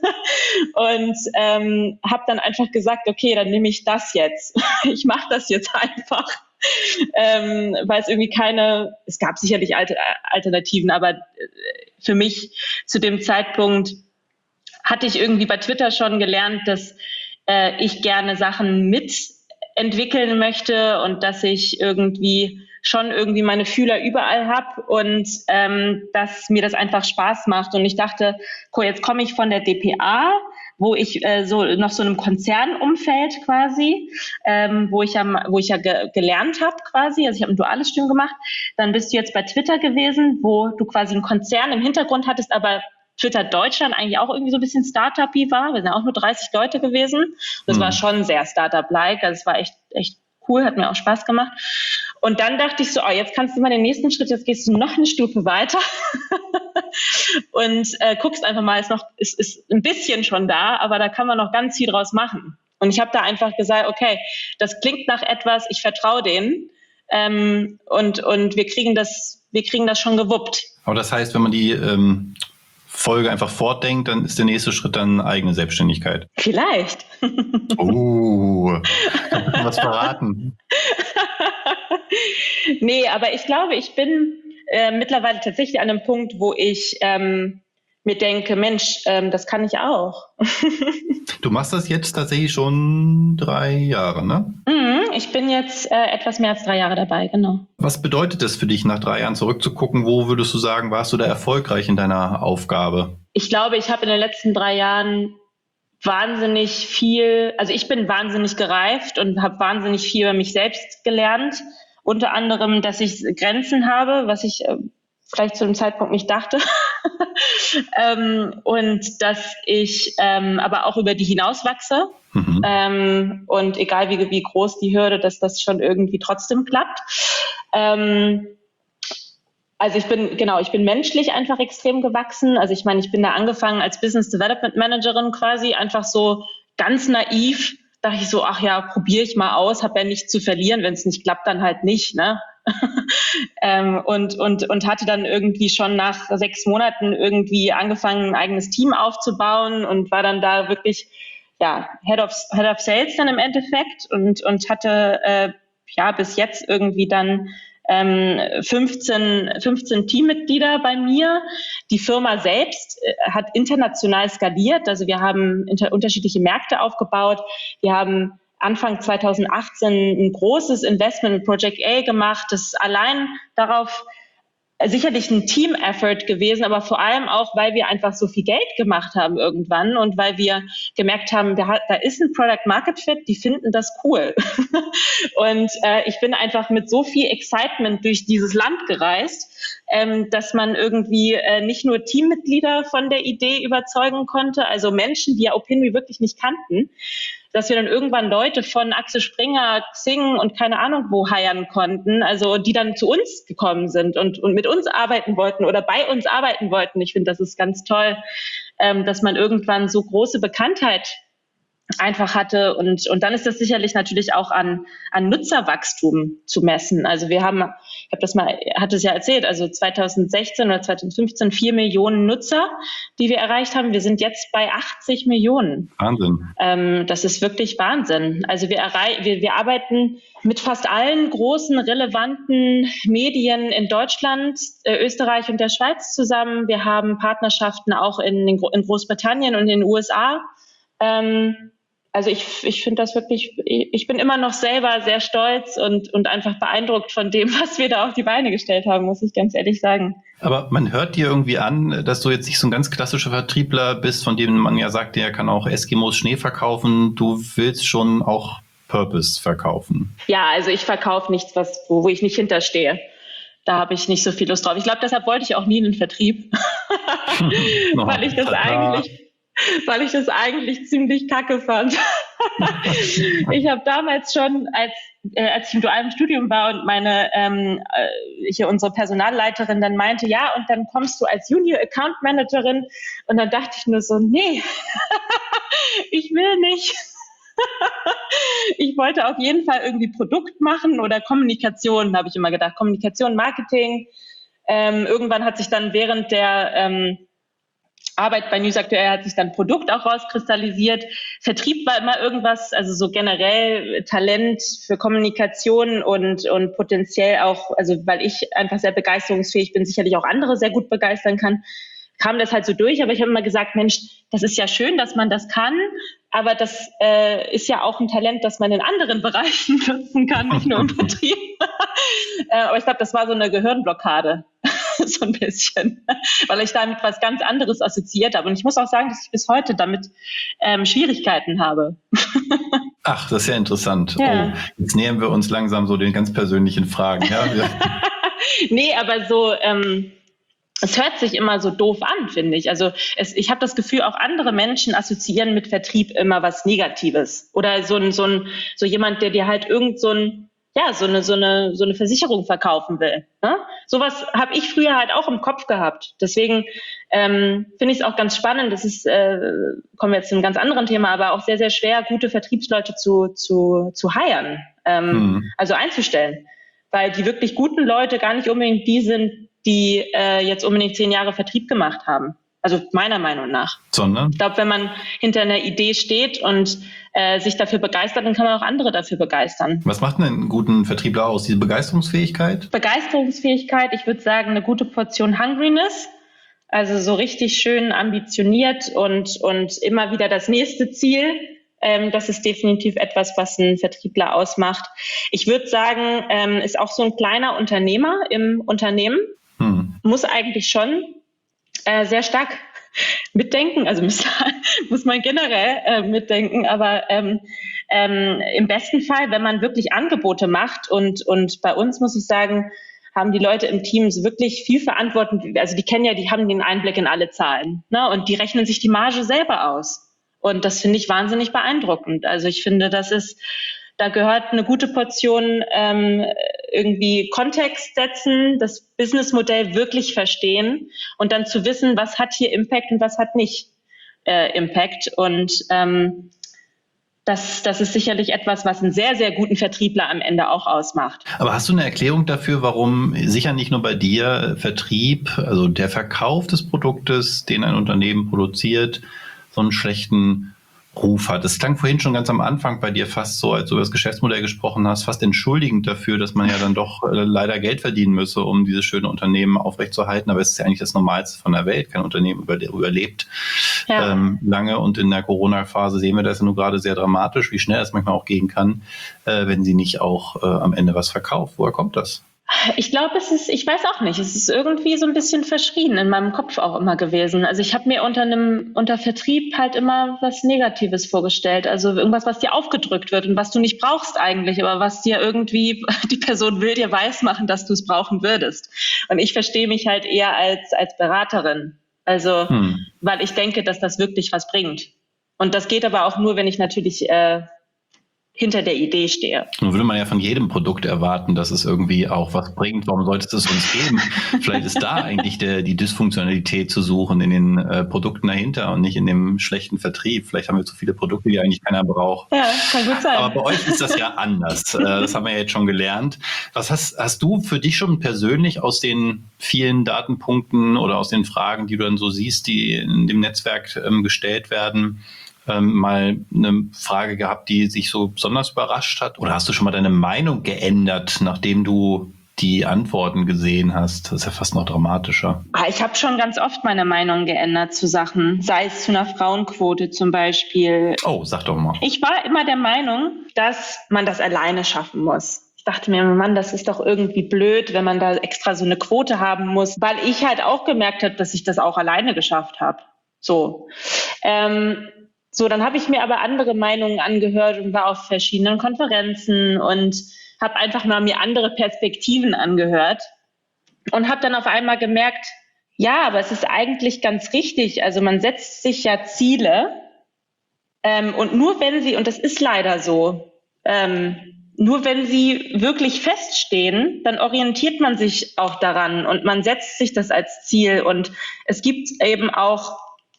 und ähm, habe dann einfach gesagt, okay, dann nehme ich das jetzt. Ich mache das jetzt einfach. Ähm, weil es irgendwie keine, es gab sicherlich Alter, Alternativen, aber für mich zu dem Zeitpunkt hatte ich irgendwie bei Twitter schon gelernt, dass äh, ich gerne Sachen mitentwickeln möchte und dass ich irgendwie schon irgendwie meine Fühler überall habe und ähm, dass mir das einfach Spaß macht. Und ich dachte, cool, jetzt komme ich von der D P A, wo ich äh, so noch so einem Konzernumfeld quasi, ähm, wo ich ja, wo ich ja ge- gelernt habe quasi, also ich habe ein duales Studium gemacht. Dann bist du jetzt bei Twitter gewesen, wo du quasi einen Konzern im Hintergrund hattest, aber Twitter Deutschland eigentlich auch irgendwie so ein bisschen Startup-y war. Wir sind auch nur dreißig Leute gewesen. Das hm. war schon sehr Startup-like. Also es war echt, echt cool, hat mir auch Spaß gemacht. Und dann dachte ich so, oh, jetzt kannst du mal den nächsten Schritt, jetzt gehst du noch eine Stufe weiter und äh, guckst einfach mal, ist noch, ist, ist ein bisschen schon da, aber da kann man noch ganz viel draus machen. Und ich habe da einfach gesagt, okay, das klingt nach etwas, ich vertraue denen ähm, und, und wir kriegen das, wir kriegen das schon gewuppt. Aber das heißt, wenn man die ähm Folge einfach fortdenkt, dann ist der nächste Schritt dann eigene Selbstständigkeit. Vielleicht. Oh, kann man was verraten? Nee, aber ich glaube, ich bin äh, mittlerweile tatsächlich an einem Punkt, wo ich ähm, mir denke, Mensch, ähm, das kann ich auch. Du machst das jetzt tatsächlich schon drei Jahre, ne? Mhm, ich bin jetzt äh, etwas mehr als drei Jahre dabei, genau. Was bedeutet es für dich, nach drei Jahren zurückzugucken? Wo würdest du sagen, warst du da erfolgreich in deiner Aufgabe? Ich glaube, ich habe in den letzten drei Jahren wahnsinnig viel, also ich bin wahnsinnig gereift und habe wahnsinnig viel über mich selbst gelernt. Unter anderem, dass ich Grenzen habe, was ich äh, vielleicht zu dem Zeitpunkt nicht dachte. ähm, und dass ich ähm, aber auch über die hinauswachse. Mhm. Ähm, und egal wie, wie groß die Hürde, dass das schon irgendwie trotzdem klappt. Ähm, also ich bin, genau, ich bin menschlich einfach extrem gewachsen. Also ich meine, ich bin da angefangen als Business Development Managerin quasi, einfach so ganz naiv. Dachte ich so, ach ja, probiere ich mal aus, habe ja nichts zu verlieren, wenn es nicht klappt, dann halt nicht, ne? ähm, und, und, und hatte dann irgendwie schon nach sechs Monaten irgendwie angefangen, ein eigenes Team aufzubauen und war dann da wirklich, ja, Head of, Head of Sales dann im Endeffekt und, und hatte, äh, ja, bis jetzt irgendwie dann ähm, fünfzehn, fünfzehn Teammitglieder bei mir. Die Firma selbst äh, hat international skaliert, also wir haben inter- unterschiedliche Märkte aufgebaut. Wir haben Anfang zwanzig achtzehn ein großes Investment in Project A gemacht, das allein darauf sicherlich ein Team-Effort gewesen, aber vor allem auch, weil wir einfach so viel Geld gemacht haben irgendwann und weil wir gemerkt haben, da, da ist ein Product-Market-Fit, die finden das cool. Und äh, ich bin einfach mit so viel Excitement durch dieses Land gereist, ähm, dass man irgendwie äh, nicht nur Teammitglieder von der Idee überzeugen konnte, also Menschen, die ja Opinwy wirklich nicht kannten, dass wir dann irgendwann Leute von Axel Springer, Xing und keine Ahnung wo heiern konnten, also die dann zu uns gekommen sind und, und mit uns arbeiten wollten oder bei uns arbeiten wollten. Ich finde, das ist ganz toll, ähm, dass man irgendwann so große Bekanntheit einfach hatte und und dann ist das sicherlich natürlich auch an an Nutzerwachstum zu messen. Also wir haben, ich habe das mal, hatte es ja erzählt, also zwanzig sechzehn oder zwanzig fünfzehn vier Millionen Nutzer, die wir erreicht haben. Wir sind jetzt bei achtzig Millionen. Wahnsinn. Ähm, das ist wirklich Wahnsinn. Also wir errei- wir wir arbeiten mit fast allen großen relevanten Medien in Deutschland, äh, Österreich und der Schweiz zusammen. Wir haben Partnerschaften auch in, in Großbritannien und in den U S A. Ähm, Also ich, ich finde das wirklich, ich bin immer noch selber sehr stolz und, und einfach beeindruckt von dem, was wir da auf die Beine gestellt haben, muss ich ganz ehrlich sagen. Aber man hört dir irgendwie an, dass du jetzt nicht so ein ganz klassischer Vertriebler bist, von dem man ja sagt, der kann auch Eskimos Schnee verkaufen. Du willst schon auch Purpose verkaufen. Ja, also ich verkaufe nichts, was, wo, wo ich nicht hinterstehe. Da habe ich nicht so viel Lust drauf. Ich glaube, deshalb wollte ich auch nie in den Vertrieb, weil ich das eigentlich... weil ich das eigentlich ziemlich kacke fand. Ich habe damals schon, als, äh, als ich im dualen Studium war und meine ähm, äh, hier unsere Personalleiterin dann meinte, ja, und dann kommst du als Junior Account Managerin und dann dachte ich nur so, nee, ich will nicht. Ich wollte auf jeden Fall irgendwie Produkt machen oder Kommunikation, habe ich immer gedacht, Kommunikation, Marketing. Ähm, irgendwann hat sich dann während der ähm, Arbeit bei News Aktuell hat sich dann Produkt auch rauskristallisiert. Vertrieb war immer irgendwas, also so generell Talent für Kommunikation und, und potenziell auch, also weil ich einfach sehr begeisterungsfähig bin, sicherlich auch andere sehr gut begeistern kann, kam das halt so durch, aber ich habe immer gesagt, Mensch, das ist ja schön, dass man das kann, aber das äh, ist ja auch ein Talent, das man in anderen Bereichen nutzen kann, nicht nur im Vertrieb. äh, aber ich glaube, das war so eine Gehirnblockade, so ein bisschen, weil ich damit was ganz anderes assoziiert habe. Und ich muss auch sagen, dass ich bis heute damit ähm, Schwierigkeiten habe. Ach, das ist ja interessant. Ja. Oh, jetzt nähern wir uns langsam so den ganz persönlichen Fragen. Ja, nee, aber so... Ähm, Es hört sich immer so doof an, finde ich. Also es, ich habe das Gefühl, auch andere Menschen assoziieren mit Vertrieb immer was Negatives. Oder so ein, so ein, so jemand, der dir halt irgend so ein, ja, so eine, so eine, so eine Versicherung verkaufen will. Ne? Sowas habe ich früher halt auch im Kopf gehabt. Deswegen ähm, finde ich es auch ganz spannend. Das ist, äh, kommen wir jetzt zu einem ganz anderen Thema, aber auch sehr, sehr schwer, gute Vertriebsleute zu, zu, zu hiren, ähm, hm. also einzustellen. Weil die wirklich guten Leute gar nicht unbedingt die sind, die äh, jetzt unbedingt zehn Jahre Vertrieb gemacht haben. Also meiner Meinung nach. Sondern? Ich glaube, wenn man hinter einer Idee steht und äh, sich dafür begeistert, dann kann man auch andere dafür begeistern. Was macht denn einen guten Vertriebler aus? Diese Begeisterungsfähigkeit? Begeisterungsfähigkeit, ich würde sagen, eine gute Portion Hungriness. Also so richtig schön ambitioniert und, und immer wieder das nächste Ziel. Ähm, das ist definitiv etwas, was einen Vertriebler ausmacht. Ich würde sagen, ähm, ist auch so ein kleiner Unternehmer im Unternehmen. Hm. Muss eigentlich schon äh, sehr stark mitdenken, also muss, muss man generell äh, mitdenken, aber ähm, ähm, im besten Fall, wenn man wirklich Angebote macht und, und bei uns, muss ich sagen, haben die Leute im Team wirklich viel Verantwortung, also die kennen ja, die haben den Einblick in alle Zahlen, ne? Und die rechnen sich die Marge selber aus und das finde ich wahnsinnig beeindruckend. Also ich finde, das ist Da gehört eine gute Portion ähm, irgendwie Kontext setzen, das Businessmodell wirklich verstehen und dann zu wissen, was hat hier Impact und was hat nicht äh, Impact. Und ähm, das, das ist sicherlich etwas, was einen sehr, sehr guten Vertriebler am Ende auch ausmacht. Aber hast du eine Erklärung dafür, warum sicher nicht nur bei dir Vertrieb, also der Verkauf des Produktes, den ein Unternehmen produziert, so einen schlechten Ruf hat? Es klang vorhin schon ganz am Anfang bei dir fast so, als du über das Geschäftsmodell gesprochen hast, fast entschuldigend dafür, dass man ja dann doch äh, leider Geld verdienen müsse, um dieses schöne Unternehmen aufrechtzuerhalten. Aber es ist ja eigentlich das Normalste von der Welt. Kein Unternehmen über, überlebt ja. ähm, lange. Und in der Corona-Phase sehen wir das ja nur gerade sehr dramatisch, wie schnell das manchmal auch gehen kann, äh, wenn sie nicht auch äh, am Ende was verkauft. Woher kommt das? Ich glaube, es ist, ich weiß auch nicht, es ist irgendwie so ein bisschen verschrien in meinem Kopf auch immer gewesen. Also ich habe mir unter einem, unter Vertrieb halt immer was Negatives vorgestellt. Also irgendwas, was dir aufgedrückt wird und was du nicht brauchst eigentlich, aber was dir irgendwie, die Person will dir weismachen, dass du es brauchen würdest. Und ich verstehe mich halt eher als, als Beraterin. Also, hm. weil ich denke, dass das wirklich was bringt. Und das geht aber auch nur, wenn ich natürlich, äh, hinter der Idee stehe. Nun würde man ja von jedem Produkt erwarten, dass es irgendwie auch was bringt. Warum sollte es uns geben? Vielleicht ist da eigentlich der, die Dysfunktionalität zu suchen in den äh, Produkten dahinter und nicht in dem schlechten Vertrieb. Vielleicht haben wir zu viele Produkte, die eigentlich keiner braucht. Ja, kann gut sein. Aber bei euch ist das ja anders. äh, das haben wir ja jetzt schon gelernt. Was hast, hast du für dich schon persönlich aus den vielen Datenpunkten oder aus den Fragen, die du dann so siehst, die in dem Netzwerk ähm, gestellt werden, Ähm, mal eine Frage gehabt, die sich so besonders überrascht hat? Oder hast du schon mal deine Meinung geändert, nachdem du die Antworten gesehen hast? Das ist ja fast noch dramatischer. Ich habe schon ganz oft meine Meinung geändert zu Sachen, sei es zu einer Frauenquote zum Beispiel. Oh, sag doch mal. Ich war immer der Meinung, dass man das alleine schaffen muss. Ich dachte mir, Mann, das ist doch irgendwie blöd, wenn man da extra so eine Quote haben muss, weil ich halt auch gemerkt habe, dass ich das auch alleine geschafft habe. So. Ähm, So, dann habe ich mir aber andere Meinungen angehört und war auf verschiedenen Konferenzen und habe einfach mal mir andere Perspektiven angehört und habe dann auf einmal gemerkt, ja, aber es ist eigentlich ganz richtig. Also man setzt sich ja Ziele ähm, und nur wenn sie, und das ist leider so, ähm, nur wenn sie wirklich feststehen, dann orientiert man sich auch daran und man setzt sich das als Ziel. Und es gibt eben auch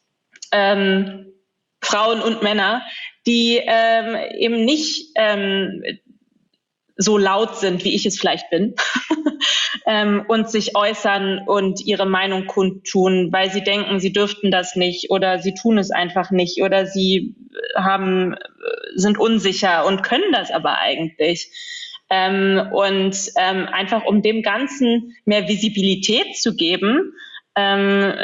ähm, Frauen und Männer, die ähm, eben nicht ähm, so laut sind, wie ich es vielleicht bin, ähm, und sich äußern und ihre Meinung kundtun, weil sie denken, sie dürften das nicht oder sie tun es einfach nicht oder sie haben, sind unsicher und können das aber eigentlich. Ähm, und ähm, einfach um dem Ganzen mehr Visibilität zu geben, ähm,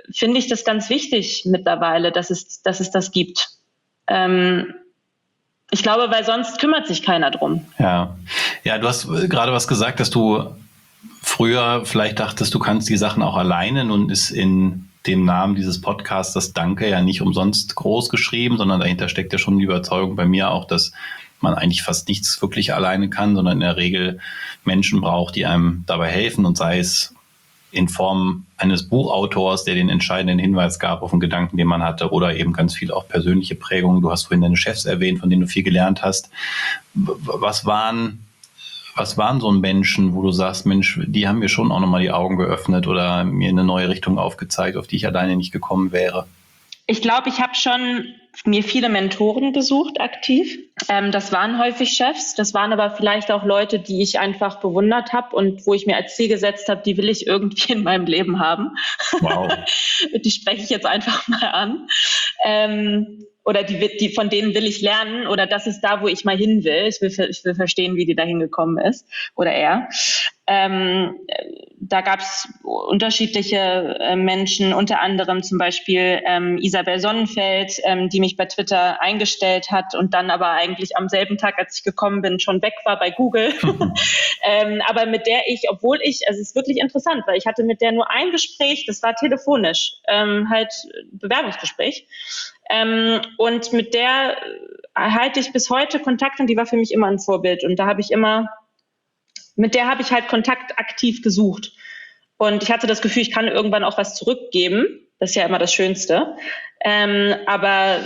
finde ich das ganz wichtig mittlerweile, dass es, dass es das gibt. Ähm, ich glaube, weil sonst kümmert sich keiner drum. Ja, ja, du hast gerade was gesagt, dass du früher vielleicht dachtest, du kannst die Sachen auch alleine. Nun ist in dem Namen dieses Podcasts das Danke ja nicht umsonst groß geschrieben, sondern dahinter steckt ja schon die Überzeugung bei mir auch, dass man eigentlich fast nichts wirklich alleine kann, sondern in der Regel Menschen braucht, die einem dabei helfen, und sei es in Form eines Buchautors, der den entscheidenden Hinweis gab auf einen Gedanken, den man hatte, oder eben ganz viel auch persönliche Prägungen. Du hast vorhin deine Chefs erwähnt, von denen du viel gelernt hast. Was waren, was waren so Menschen, wo du sagst, Mensch, die haben mir schon auch nochmal die Augen geöffnet oder mir eine neue Richtung aufgezeigt, auf die ich alleine nicht gekommen wäre? Ich glaube, ich habe schon mir viele Mentoren gesucht, aktiv. Ähm, das waren häufig Chefs, das waren aber vielleicht auch Leute, die ich einfach bewundert habe und wo ich mir als Ziel gesetzt habe, die will ich irgendwie in meinem Leben haben. Wow. Die spreche ich jetzt einfach mal an. Ähm, oder die, die, von denen will ich lernen, oder das ist da, wo ich mal hin will. Ich will, ich will verstehen, wie die da hingekommen ist oder er. Ähm, da gab es unterschiedliche äh, Menschen, unter anderem zum Beispiel ähm, Isabel Sonnenfeld, ähm, die mich bei Twitter eingestellt hat und dann aber eigentlich am selben Tag, als ich gekommen bin, schon weg war bei Google. ähm, aber mit der ich, obwohl ich, also es ist wirklich interessant, weil ich hatte mit der nur ein Gespräch, das war telefonisch, ähm, halt Bewerbungsgespräch. Ähm, und mit der halte ich bis heute Kontakt, und die war für mich immer ein Vorbild. Und da habe ich immer, mit der habe ich halt Kontakt aktiv gesucht. Und ich hatte das Gefühl, ich kann irgendwann auch was zurückgeben. Das ist ja immer das Schönste. Ähm, aber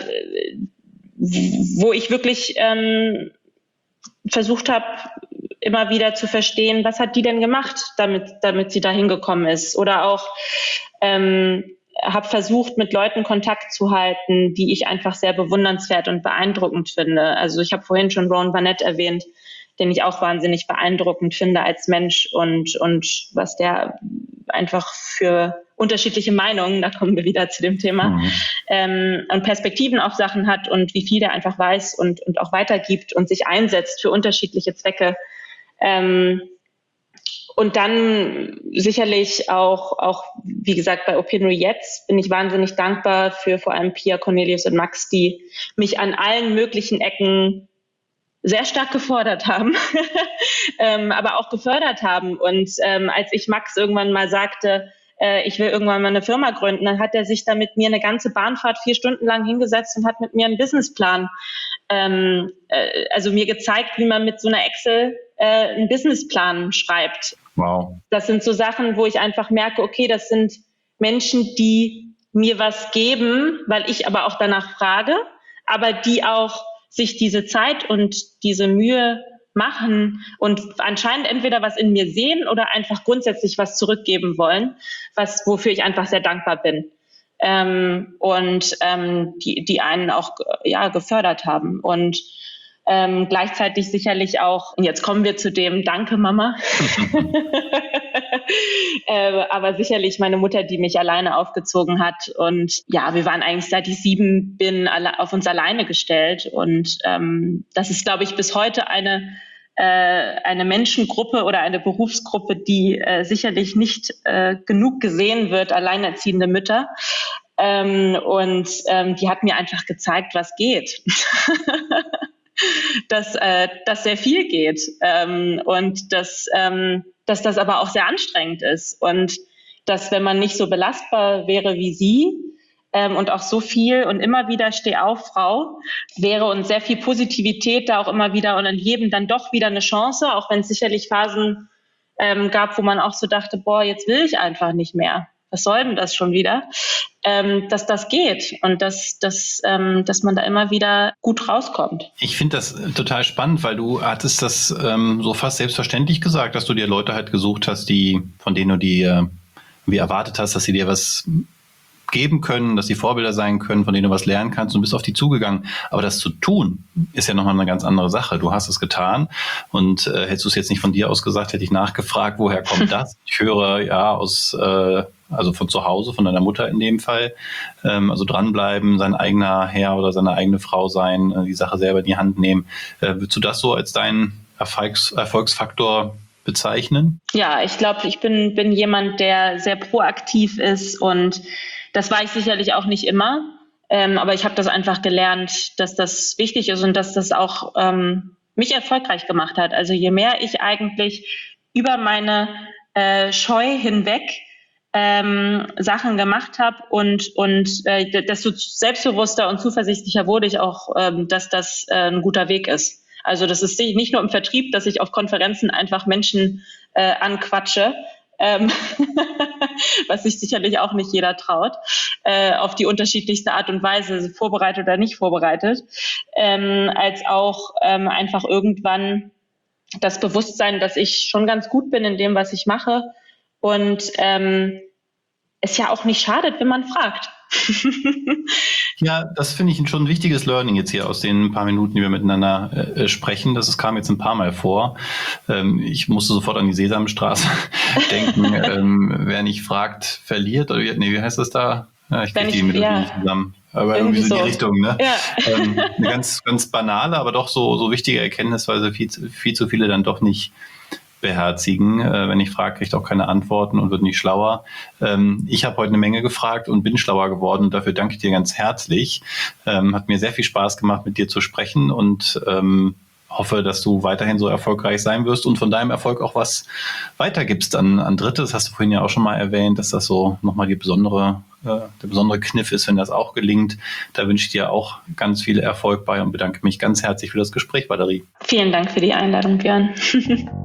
wo ich wirklich ähm, versucht habe, immer wieder zu verstehen, was hat die denn gemacht, damit, damit sie da hingekommen ist. Oder auch ähm, habe versucht, mit Leuten Kontakt zu halten, die ich einfach sehr bewundernswert und beeindruckend finde. Also ich habe vorhin schon Rowan Barnett erwähnt, den ich auch wahnsinnig beeindruckend finde als Mensch, und, und was der einfach für unterschiedliche Meinungen, da kommen wir wieder zu dem Thema, mhm. ähm, und Perspektiven auf Sachen hat und wie viel der einfach weiß und, und auch weitergibt und sich einsetzt für unterschiedliche Zwecke. Ähm, Und dann sicherlich auch, auch, wie gesagt, bei Opinio jetzt bin ich wahnsinnig dankbar für vor allem Pia, Cornelius und Max, die mich an allen möglichen Ecken sehr stark gefordert haben, ähm, aber auch gefördert haben. Und ähm, als ich Max irgendwann mal sagte, äh, ich will irgendwann mal eine Firma gründen, dann hat er sich da mit mir eine ganze Bahnfahrt vier Stunden lang hingesetzt und hat mit mir einen Businessplan, ähm, äh, also mir gezeigt, wie man mit so einer Excel äh, einen Businessplan schreibt. Wow. Das sind so Sachen, wo ich einfach merke, okay, das sind Menschen, die mir was geben, weil ich aber auch danach frage, aber die auch sich diese Zeit und diese Mühe machen und anscheinend entweder was in mir sehen oder einfach grundsätzlich was zurückgeben wollen, was wofür ich einfach sehr dankbar bin. Ähm, und ähm, die, die einen auch ja, gefördert haben. Und Ähm, gleichzeitig sicherlich auch, und jetzt kommen wir zu dem Danke, Mama, äh, aber sicherlich meine Mutter, die mich alleine aufgezogen hat. Und ja, wir waren eigentlich, seit ich sieben bin, alle auf uns alleine gestellt. Und ähm, das ist, glaube ich, bis heute eine, äh, eine Menschengruppe oder eine Berufsgruppe, die äh, sicherlich nicht äh, genug gesehen wird, alleinerziehende Mütter. Ähm, und ähm, die hat mir einfach gezeigt, was geht. dass, äh, dass sehr viel geht ähm, und dass, ähm, dass das aber auch sehr anstrengend ist und dass, wenn man nicht so belastbar wäre wie sie ähm, und auch so viel und immer wieder Steh auf, Frau, wäre und sehr viel Positivität da auch immer wieder und in jedem dann doch wieder eine Chance, auch wenn es sicherlich Phasen ähm, gab, wo man auch so dachte, boah, jetzt will ich einfach nicht mehr. Was soll denn das schon wieder? Ähm, dass das geht und dass, dass, ähm, dass man da immer wieder gut rauskommt. Ich finde das total spannend, weil du hattest das ähm, so fast selbstverständlich gesagt, dass du dir Leute halt gesucht hast, die, von denen du dir wie erwartet hast, dass sie dir was geben können, dass sie Vorbilder sein können, von denen du was lernen kannst, und bist auf die zugegangen. Aber das zu tun, ist ja nochmal eine ganz andere Sache. Du hast es getan und äh, hättest du es jetzt nicht von dir aus gesagt, hätte ich nachgefragt, woher kommt das? Ich höre ja aus, äh, also von zu Hause, von deiner Mutter in dem Fall, ähm, also dranbleiben, sein eigener Herr oder seine eigene Frau sein, äh, die Sache selber in die Hand nehmen. Äh, würdest du das so als deinen Erfolgs- Erfolgsfaktor bezeichnen? Ja, ich glaube, ich bin, bin jemand, der sehr proaktiv ist und Das war ich sicherlich auch nicht immer, ähm, aber ich habe das einfach gelernt, dass das wichtig ist und dass das auch ähm, mich erfolgreich gemacht hat. Also je mehr ich eigentlich über meine äh, Scheu hinweg ähm, Sachen gemacht habe und, und äh, desto selbstbewusster und zuversichtlicher wurde ich auch, ähm, dass das äh, ein guter Weg ist. Also das ist nicht nur im Vertrieb, dass ich auf Konferenzen einfach Menschen äh, anquatsche, ähm, was sich sicherlich auch nicht jeder traut, äh, auf die unterschiedlichste Art und Weise, vorbereitet oder nicht vorbereitet, ähm, als auch ähm, einfach irgendwann das Bewusstsein, dass ich schon ganz gut bin in dem, was ich mache und ähm, es ja auch nicht schadet, wenn man fragt. Ja, das finde ich schon ein wichtiges Learning jetzt hier aus den paar Minuten, die wir miteinander äh, sprechen. Das, das kam jetzt ein paar Mal vor. Ähm, ich musste sofort an die Sesamstraße denken. ähm, wer nicht fragt, verliert. Oder wie, nee, wie heißt das da? Ja, ich kriege die Melodie ja nicht zusammen. Aber irgendwie, irgendwie so in die Richtung, ne? Ja. Ähm, eine ganz, ganz banale, aber doch so, so wichtige Erkenntnis, weil so viel, viel zu viele dann doch nicht beherzigen. Äh, wenn ich frage, kriege ich auch keine Antworten und wird nicht schlauer. Ähm, ich habe heute eine Menge gefragt und bin schlauer geworden und dafür danke ich dir ganz herzlich. Ähm, hat mir sehr viel Spaß gemacht, mit dir zu sprechen und ähm, hoffe, dass du weiterhin so erfolgreich sein wirst und von deinem Erfolg auch was weitergibst an, an Dritte. Das hast du vorhin ja auch schon mal erwähnt, dass das so nochmal die besondere, äh, der besondere Kniff ist, wenn das auch gelingt. Da wünsche ich dir auch ganz viel Erfolg bei und bedanke mich ganz herzlich für das Gespräch, Valerie. Vielen Dank für die Einladung, Björn.